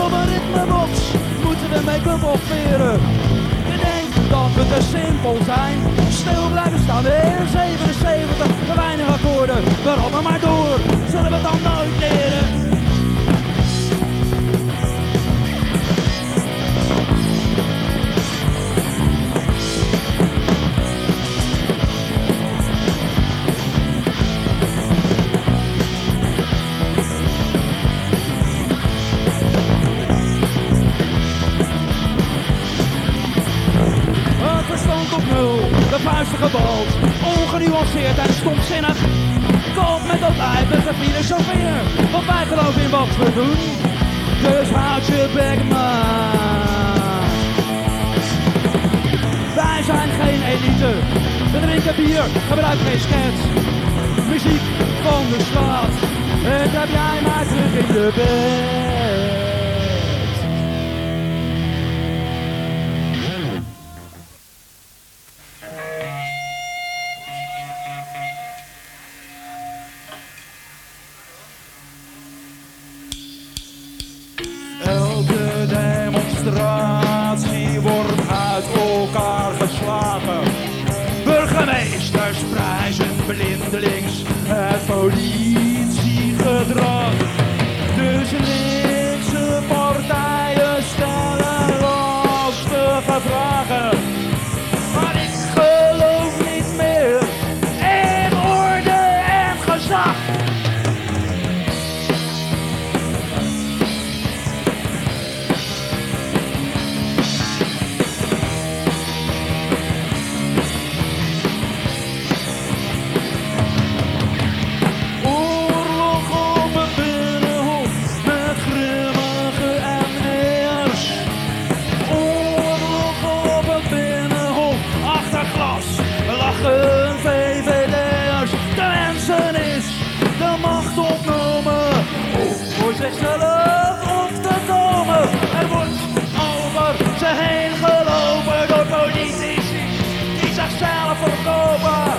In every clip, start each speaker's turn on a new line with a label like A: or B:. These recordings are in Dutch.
A: Op een ritmebox moeten we make-up opveren. Je denkt dat we te simpel zijn. Stil blijven staan in 77, te weinig akkoorden. We rollen maar door, zullen we het dan nooit leren? De vuisten gebald, ongenuanceerd en stomzinnig. Kom met dat lijf met de filosofeer, want wij geloven in wat we doen. Dus houd je bek maar. Wij zijn geen elite, we drinken bier, gebruik geen skets. Muziek van de stad, en heb jij maar terug in je bed. Elke demonstratie wordt uit elkaar geslagen. Burgemeesters prijzen blindelings het politiegedrag. Dus linkse partijen stellen lastige vragen. Maar ik geloof niet meer in orde en gezag. VVD'ers, de mensen is de macht ontnomen. Voor zichzelf op te komen. Er wordt over ze heen gelopen door politici die zichzelf verkopen.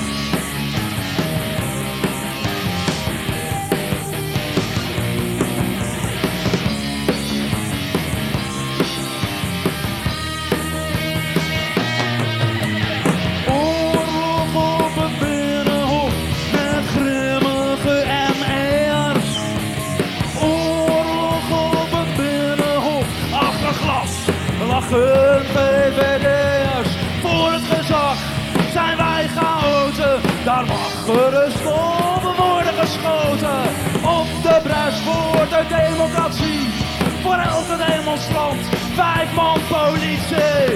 A: Lachen VVD'ers voor het gezag, zijn wij chaoten. Daar mag gerust op worden geschoten. Op de bres voor de democratie, voor elke demonstrant 5 man politie.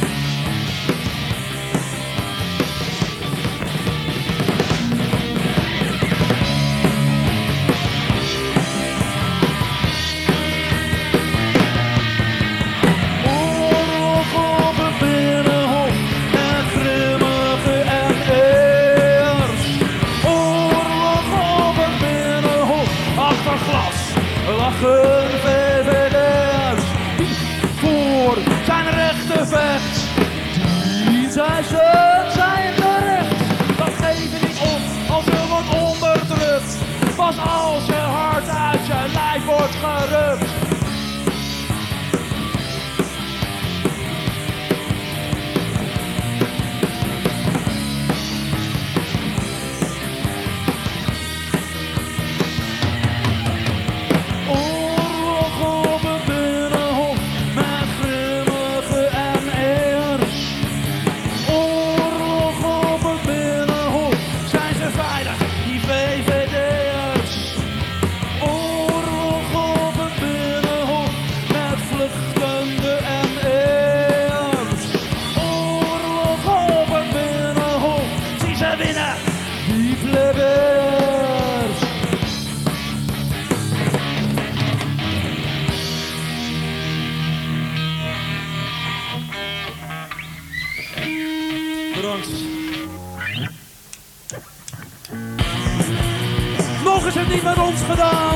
A: Lachen VVD'ers voor zijn rechten vecht. Die zijn terecht. Dat geef je niet op als je wordt onderdrukt. Pas als je hart uit je lijf wordt gerukt. Bedankt. Nog is het niet met ons gedaan.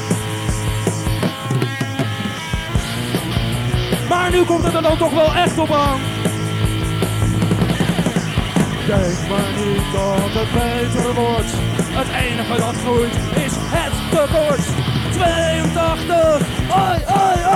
A: Maar nu komt het er dan toch wel echt op aan. Denk maar niet dat het beter wordt. Het enige dat groeit is het tekort. 82, oi, oi,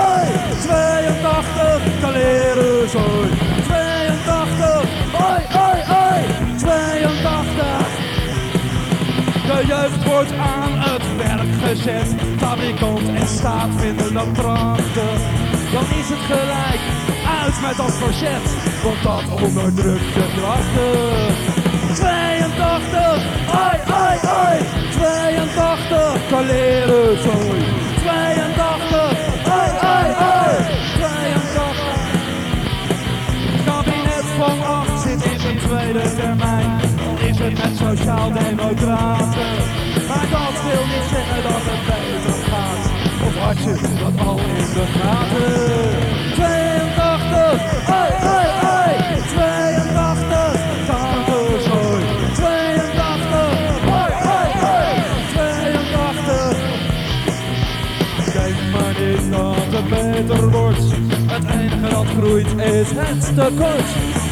A: verzet, fabrikant en staat vinden dat prachtig. Dan is het gelijk uit met dat verzet, want dat onderdrukt de krachten. 82, ai, ai, ai, 82, kaleren zooi. 82, ai, ai, ai, 82. Kabinet van 8 zit in zijn tweede termijn, al is het met sociaal-democraten. Maar dat wil niet zeggen dat het beter gaat, of had je dat al in de gaten? 82, ai, ai, ai, 82, kankerzooi. 82, ai, ai, ai, 82. Kijk maar niet dat het beter wordt, het enige dat groeit is het tekort.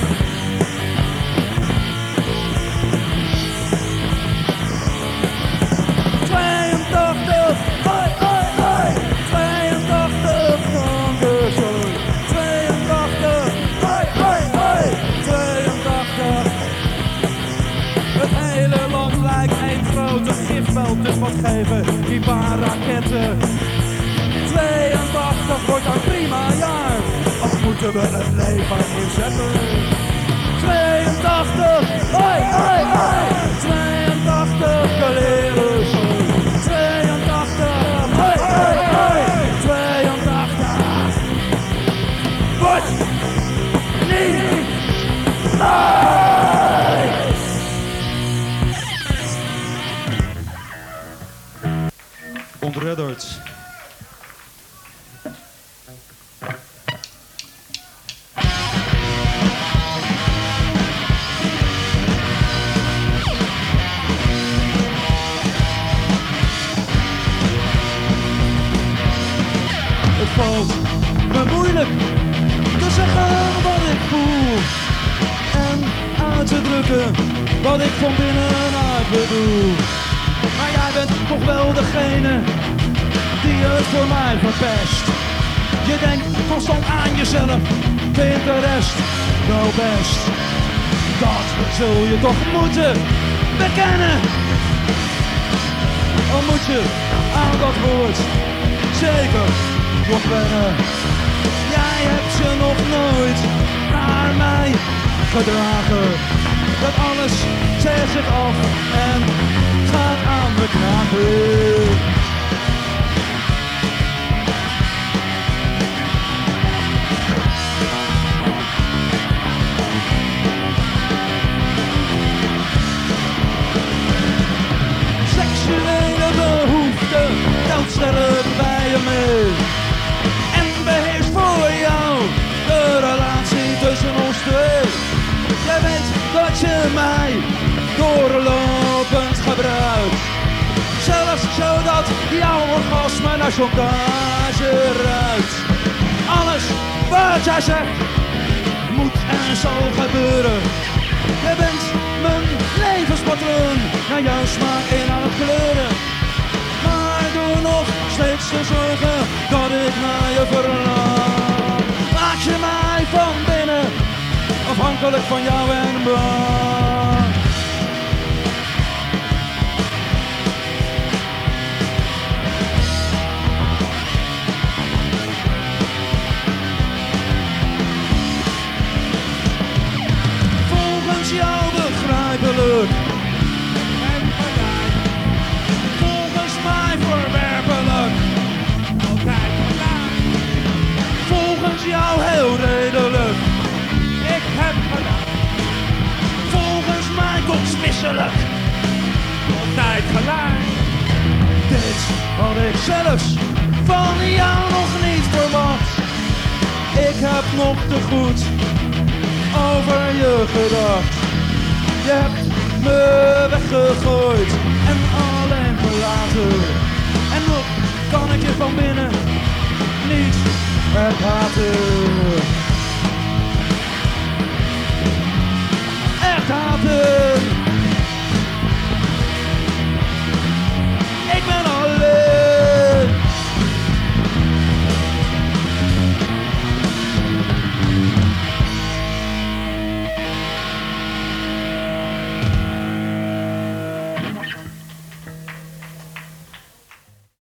A: Dus wat geven die paar raketten? 82 wordt een prima jaar, of moeten we het leven inzetten? 82, ai, ai, ai, 82, kaleren zo. 82, ai, ai, ai, 82. Wordt niet ontredderd. Het valt me moeilijk te zeggen wat ik voel en uit te drukken wat ik van binnenuit bedoel. Maar jij bent toch wel degene die het voor mij verpest. Je denkt constant aan jezelf, vindt de rest wel best. Dat zul je toch moeten bekennen. Al moet je aan dat woord zeker nog wennen. Jij hebt ze nog nooit naar mij gedragen. Dat alles zet zich af en gaat aan me knagen. Seksuele behoeften telt sterk bij je mee. En beheerst voor jou de relatie tussen ons twee. Jij weet dat je mij doorlopend gebruikt. Zelfs zodat jouw orgasme naar chantage ruikt. Alles wat jij zegt moet en zal gebeuren. Je bent mijn levenspatroon, naar jouw smaak in aan het kleuren. Maar doe nog steeds te zorgen dat ik naar je verlang. Maak je mij van binnen afhankelijk van jou en belang. Volgens jou begrijpelijk en gelijk. Volgens mij verwerpelijk, altijd gelijk. Volgens jou heel redelijk, ik heb gelijk. Volgens mij kotsmisselijk, altijd gelijk. Dit had ik zelfs van jou nog niet verwacht. Ik heb nog te goed over je gedacht. Je hebt me weggegooid en alleen gelaten. En nog kan ik je van binnen niet haten.